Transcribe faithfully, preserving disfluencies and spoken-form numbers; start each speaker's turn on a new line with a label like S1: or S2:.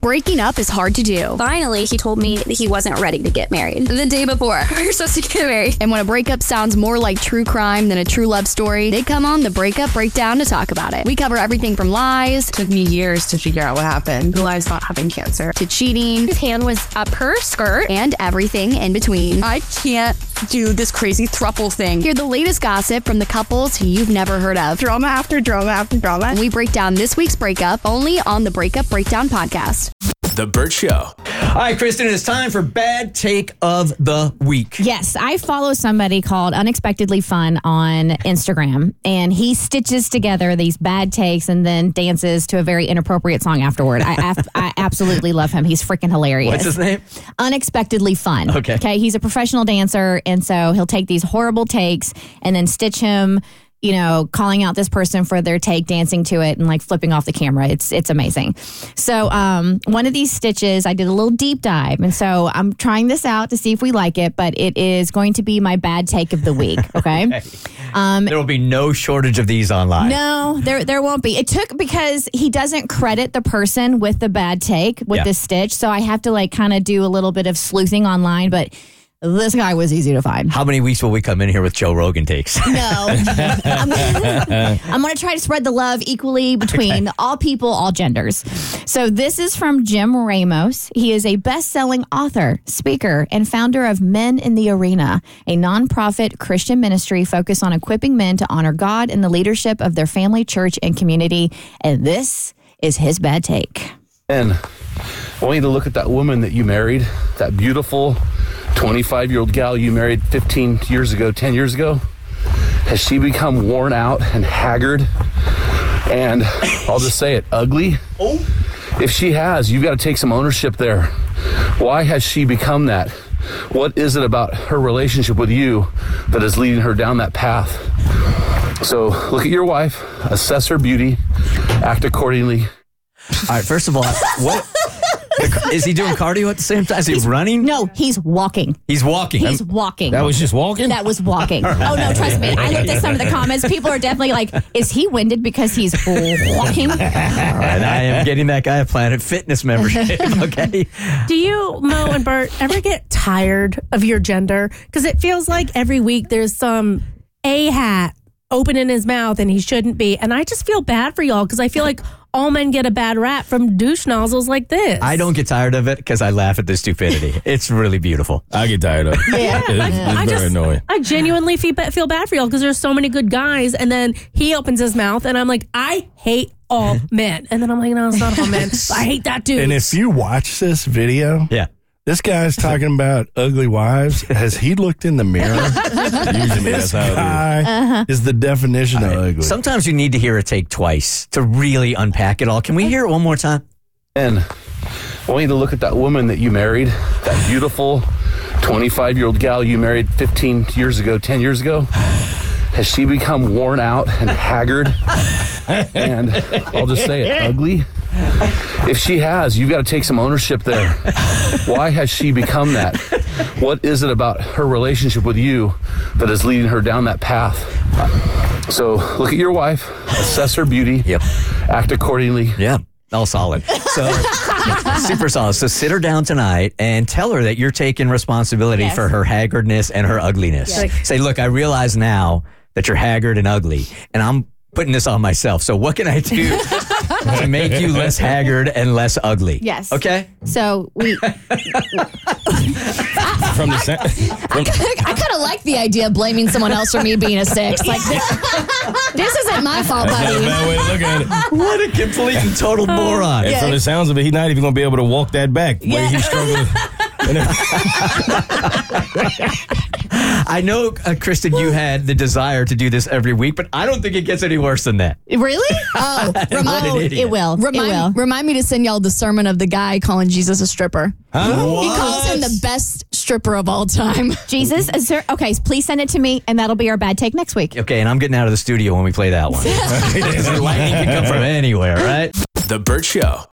S1: Breaking up is hard to do.
S2: Finally, he told me that he wasn't ready to get married. The day before, we were supposed to get married.
S1: And when a breakup sounds more like true crime than a true love story, they come on the Breakup Breakdown to talk about it. We cover everything from lies.
S3: It took me years to figure out what happened. The lies about having cancer.
S1: To cheating.
S2: His hand was up her skirt.
S1: And everything in between.
S3: I can't do this crazy throuple thing.
S1: Hear the latest gossip from the couples who you've never heard of.
S3: Drama after drama after drama.
S1: And we break down this week's breakup only on the Breakup Breakdown podcast.
S4: The Bert Show.
S5: All right, Kristen, it's time for Bad Take of the Week.
S6: Yes, I follow somebody called Unexpectedly Fun on Instagram, and he stitches together these bad takes and then dances to a very inappropriate song afterward. I, af- I absolutely love him. He's freaking hilarious.
S5: What's his name?
S6: Unexpectedly Fun.
S5: Okay.
S6: Okay, he's a professional dancer, and so he'll take these horrible takes and then stitch him, you know, calling out this person for their take, dancing to it, and like flipping off the camera. It's it's amazing. So um, one of these stitches, I did a little deep dive. And so I'm trying this out to see if we like it, but it is going to be my bad take of the week, okay?
S5: okay.
S6: Um,
S5: there will be no shortage of these online.
S6: No, there there won't be. It took because he doesn't credit the person with the bad take with
S5: Yeah.
S6: this stitch. So I have to like kind of do a little bit of sleuthing online, but this guy was easy to find.
S5: How many weeks will we come in here with Joe Rogan takes?
S6: No. I'm gonna, I'm gonna try to spread the love equally between
S5: Okay.
S6: all people, all genders. So this is from Jim Ramos. He is a best-selling author, speaker, and founder of Men in the Arena, a nonprofit Christian ministry focused on equipping men to honor God in the leadership of their family, church, and community. And this is his bad take.
S7: And I want you to look at that woman that you married, that beautiful twenty-five-year-old gal you married fifteen years ago, ten years ago. Has she become worn out and haggard and, I'll just say it, ugly? Oh. If she has, you've got to take some ownership there. Why has she become that? What is it about her relationship with you that is leading her down that path? So look at your wife, assess her beauty, act accordingly.
S5: All right, first of all, what is he doing cardio at the same time? Is he running?
S6: No, he's walking.
S5: He's walking.
S6: He's walking.
S8: That was just walking?
S6: That was walking. Oh, no, trust me. I looked at some of the comments. People are definitely like, is he winded because he's walking?
S5: All right, I am getting that guy a Planet Fitness membership, okay?
S9: Do you, Mo and Bert, ever get tired of your gender? Because it feels like every week there's some A-hat opening his mouth and he shouldn't be. And I just feel bad for y'all because I feel like all men get a bad rap from douche nozzles like this.
S5: I don't get tired of it because I laugh at the stupidity. It's really beautiful.
S8: I get tired of it.
S9: Yeah,
S8: It's,
S9: I,
S8: it's
S9: I
S8: very
S9: just,
S8: annoying.
S9: I genuinely feel, feel bad for y'all because there's so many good guys, and then he opens his mouth, and I'm like, I hate all men, and then I'm like, no, it's not all men. I hate that dude.
S10: And if you watch this video,
S5: Yeah.
S10: this guy's talking about ugly wives. Has he looked in the mirror?
S8: Usually
S10: This
S8: that's how it is.
S10: guy
S6: Uh-huh.
S10: is the definition of ugly.
S5: Sometimes you need to hear a take twice to really unpack it all. Can we hear it one more time?
S7: And I want you to look at that woman that you married, that beautiful twenty-five-year-old gal you married fifteen years ago, ten years ago. Has she become worn out and haggard and, I'll just say it, ugly? If she has, you've got to take some ownership there. Why has she become that? What is it about her relationship with you that is leading her down that path? So look at your wife, assess her beauty,
S5: Yep.
S7: act accordingly.
S5: Yeah. All solid. So, super solid. So, sit her down tonight and tell her that you're taking responsibility
S6: Yes.
S5: for her haggardness and her ugliness.
S9: Yes.
S5: Say, look, I realize now that you're haggard and ugly, and I'm putting this on myself. So, what can I do to make you less haggard and less ugly?
S6: Yes.
S5: Okay?
S6: So we...
S8: From the sa- from,
S1: I kind of like the idea of blaming someone else for me being a six. Like, this, this isn't my fault,
S8: that's not a
S1: buddy.
S8: bad way to look at it.
S5: What a complete and total moron.
S8: And from the sounds of it, he's not even going to be able to walk that back. The way he's struggling.
S5: I know, uh, Kristen, you had the desire to do this every week, but I don't think it gets any worse than that.
S1: Really? Oh,
S5: What an
S1: remind,
S5: idiot.
S6: It will.
S1: remind,
S6: it will.
S1: remind me to send y'all the sermon of the guy calling Jesus a stripper.
S8: Huh?
S1: He calls him the best stripper of all time.
S6: Jesus, is there, okay, please send it to me, and that'll be our bad take next week.
S5: Okay, and I'm getting out of the studio when we play that one. Lightning can come from anywhere, right?
S4: The Bert Show.